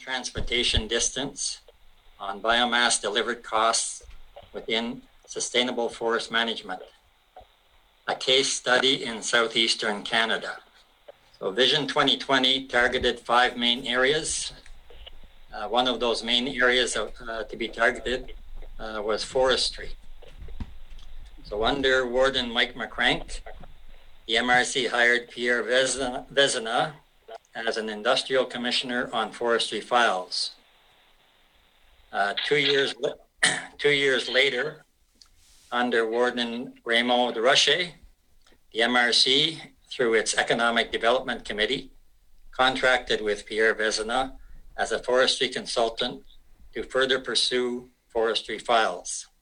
transportation distance on biomass delivered costs within sustainable forest management, a case study in southeastern Canada. So Vision 2020 targeted 5 main areas. One of those main areas to be targeted was forestry. So under Warden Mike McCrank, the MRC hired Pierre Vezina as an industrial commissioner on forestry files. 2 years later, under Warden Raymond Durocher, the MRC, through its Economic Development Committee, contracted with Pierre Vezina as a forestry consultant to further pursue forestry files.